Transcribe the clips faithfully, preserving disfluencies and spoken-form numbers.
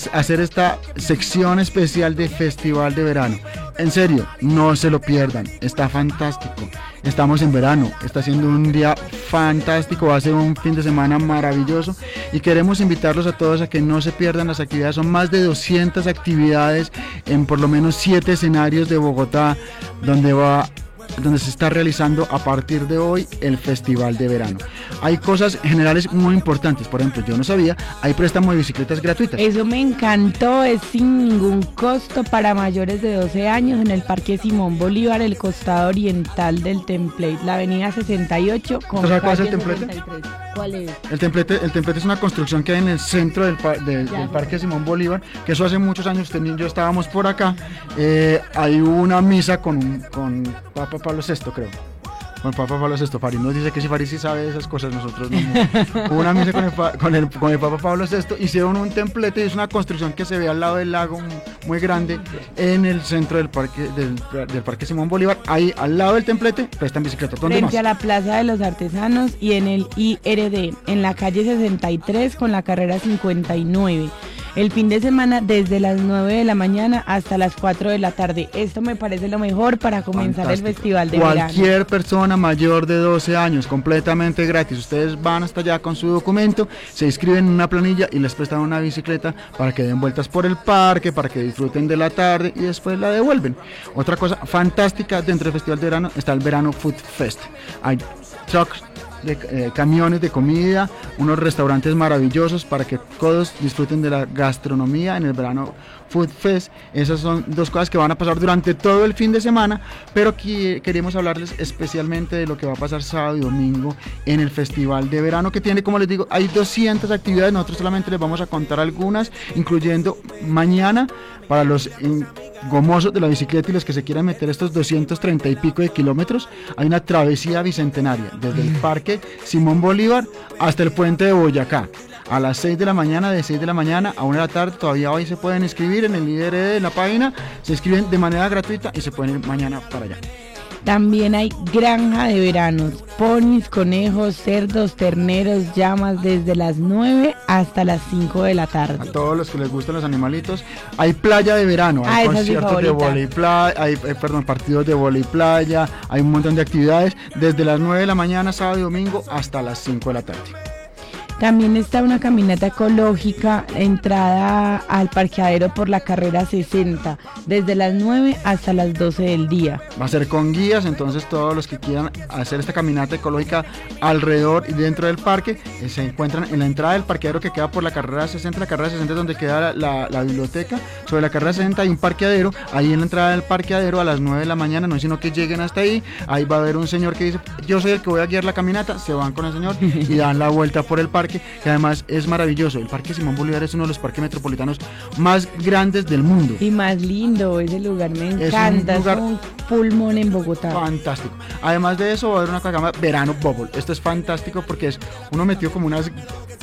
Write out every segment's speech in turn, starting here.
hacer esta sección especial de Festival de Verano. En serio, no se lo pierdan, está fantástico. Estamos en verano, está siendo un día fantástico, va a ser un fin de semana maravilloso y queremos invitarlos a todos a que no se pierdan las actividades. Son más de doscientas actividades en por lo menos siete escenarios de Bogotá donde va donde se está realizando a partir de hoy el Festival de Verano. Hay cosas generales muy importantes, por ejemplo, yo no sabía, hay préstamo de bicicletas gratuitas. Eso me encantó, es sin ningún costo para mayores de doce años en el Parque Simón Bolívar, el costado oriental del Template, la avenida sesenta y ocho con ¿Sabes cuál es el calle Template? sesenta y tres. ¿Cuál es? El templete, el templete es una construcción que hay en el centro del, par, de, del Parque Simón Bolívar, que eso hace muchos años, usted y yo estábamos por acá, eh, hay una misa con, un, con Papa Pablo sexto, creo. Con Papa Pablo sexto, Farid nos dice que si Farid sí sabe esas cosas, nosotros no. Hubo una misa con el, con, el, con el Papa Pablo sexto, hicieron un templete y es una construcción que se ve al lado del lago muy grande en el centro del parque del, del Parque Simón Bolívar. Ahí al lado del templete prestan bicicleta. ¿Dónde Frente más? a la Plaza de los Artesanos y en el I R D, en la calle sesenta y tres con la carrera cincuenta y nueve. El fin de semana desde las nueve de la mañana hasta las cuatro de la tarde. Esto me parece lo mejor para comenzar Fantástico. El Festival de Cualquier Verano. Cualquier persona mayor de doce años, completamente gratis. Ustedes van hasta allá con su documento, se inscriben en una planilla y les prestan una bicicleta para que den vueltas por el parque, para que disfruten de la tarde y después la devuelven. Otra cosa fantástica dentro del Festival de Verano está el Verano Food Fest. Hay trucks de eh, camiones de comida, unos restaurantes maravillosos para que todos disfruten de la gastronomía en el Verano Food Fest. Esas son dos cosas que van a pasar durante todo el fin de semana, pero aquí queremos hablarles especialmente de lo que va a pasar sábado y domingo en el Festival de Verano, que tiene, como les digo, hay doscientas actividades. Nosotros solamente les vamos a contar algunas, incluyendo mañana para los gomosos de la bicicleta y los que se quieran meter estos doscientos treinta y pico de kilómetros. Hay una travesía bicentenaria desde el Parque Simón Bolívar hasta el puente de Boyacá a las seis de la mañana, de seis de la mañana a una de la tarde. Todavía hoy se pueden inscribir en el I R D de la página, se inscriben de manera gratuita y se pueden ir mañana para allá. También hay granja de veranos, ponis, conejos, cerdos, terneros, llamas desde las nueve hasta las cinco de la tarde. A todos los que les gustan los animalitos. Hay playa de verano, hay ah, conciertos de vóley playa, hay eh, perdón, partidos de vóley playa, hay un montón de actividades desde las nueve de la mañana, sábado y domingo, hasta las cinco de la tarde. También está una caminata ecológica, entrada al parqueadero por la carrera sesenta, desde las nueve hasta las doce del día. Va a ser con guías, entonces todos los que quieran hacer esta caminata ecológica alrededor y dentro del parque, eh, se encuentran en la entrada del parqueadero que queda por la carrera sesenta. La carrera sesenta es donde queda la, la, la biblioteca. Sobre la carrera sesenta hay un parqueadero, ahí en la entrada del parqueadero a las nueve de la mañana, no es sino que lleguen hasta ahí, ahí va a haber un señor que dice, yo soy el que voy a guiar la caminata, se van con el señor y dan la vuelta por el parque, que además es maravilloso. El Parque Simón Bolívar es uno de los parques metropolitanos más grandes del mundo. Y más lindo, ese lugar me encanta, es un, lugar es un pulmón en Bogotá. Fantástico. Además de eso va a haber una cosa que se llama Verano Bubble. Esto es fantástico porque es uno metido como unas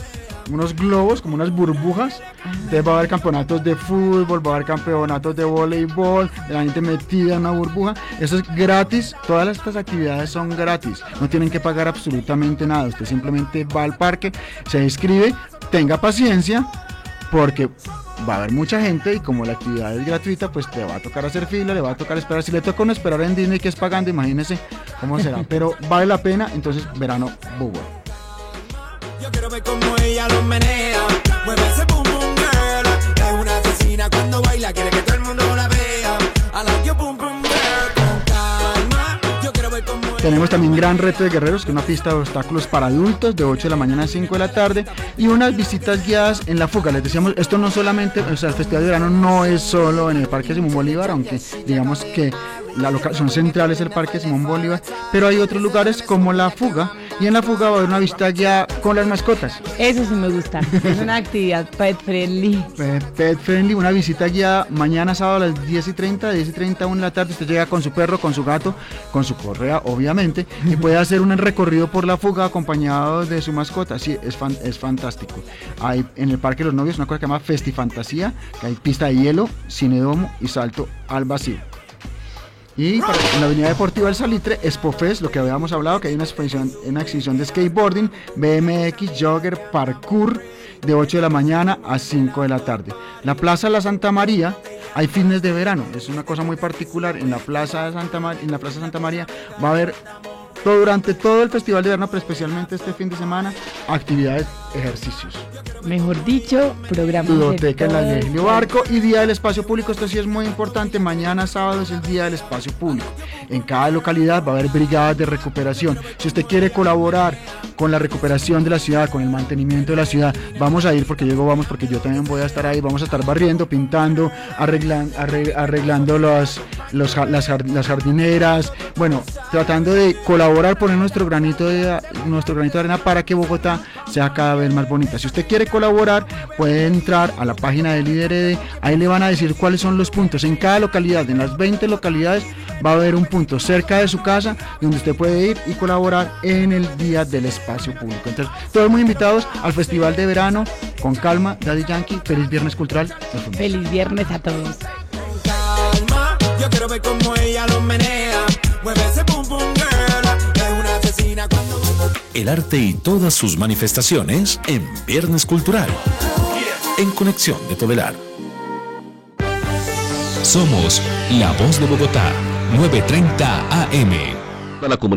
unos globos, como unas burbujas. Entonces va a haber campeonatos de fútbol, va a haber campeonatos de voleibol, de la gente metida en una burbuja. Eso es gratis, todas estas actividades son gratis, no tienen que pagar absolutamente nada. Usted simplemente va al parque, se inscribe, tenga paciencia porque va a haber mucha gente y como la actividad es gratuita, pues te va a tocar hacer fila, le va a tocar esperar. Si le toca no esperar en Disney, que es pagando, imagínese cómo será, pero vale la pena. Entonces, Verano Bubble. Yo quiero ver cómo ella lo menea, mueve ese boom boom girl. Es una asesina cuando baila, quiere que todo el mundo la vea. I like your boom boom girl, con calma. Yo quiero ver cómo ella... Tenemos también Gran Reto de Guerreros, que es una pista de obstáculos para adultos de ocho de la mañana a cinco de la tarde y unas visitas guiadas en la fuga. Les decíamos, esto no solamente, o sea, el Festival de Verano no es solo en el Parque Simón Bolívar, aunque digamos que la locación central es el Parque Simón Bolívar, pero hay otros lugares como la fuga, y en la fuga va a haber una visita guiada con las mascotas. Eso sí me gusta, es una actividad pet friendly. Pet, pet friendly, una visita guiada mañana sábado a las diez y treinta, diez y treinta, una de la tarde. Usted llega con su perro, con su gato, con su correa, obviamente, y puede hacer un recorrido por la fuga acompañado de su mascota. Sí, es, fan, es fantástico. Hay en el Parque de los Novios una cosa que se llama Festifantasía, que hay pista de hielo, cinedomo y salto al vacío. Y para, en la Avenida Deportiva del Salitre, Expofest, lo que habíamos hablado, que hay una exposición, una exhibición de skateboarding, B M X, jogger, parkour de ocho de la mañana a cinco de la tarde. La Plaza La Santa María, hay fines de verano, es una cosa muy particular. En la Plaza Santa Mar- en la Plaza Santa María va a haber todo, durante todo el Festival de Verano, pero especialmente este fin de semana, actividades, ejercicios. Mejor dicho, programas Biblioteca en la de Virgilio Barco y Día del Espacio Público. Esto sí es muy importante. Mañana sábado es el Día del Espacio Público. En cada localidad va a haber brigadas de recuperación. Si usted quiere colaborar con la recuperación de la ciudad, con el mantenimiento de la ciudad, vamos a ir, porque yo digo vamos porque yo también voy a estar ahí. Vamos a estar barriendo, pintando, arreglan, arreg, arreglando los, los, las, las jardineras, bueno, tratando de colaborar, poner nuestro granito de, nuestro granito de arena para que Bogotá sea cada vez más bonita. Si usted quiere colaborar, puede entrar a la página del I D R D, ahí le van a decir cuáles son los puntos. En cada localidad, en las veinte localidades, va a haber un punto cerca de su casa donde usted puede ir y colaborar en el Día del Espacio Público. Entonces, todos muy invitados al Festival de Verano. Con calma, Daddy Yankee, feliz viernes cultural. Feliz viernes a todos. Calma, yo quiero ver cómo ella lo menea. Mueve ese pum pum girl, es una asesina cuando... El arte y todas sus manifestaciones en Viernes Cultural. En Conexión de Todelar. Somos La Voz de Bogotá, nueve treinta A M. La comunidad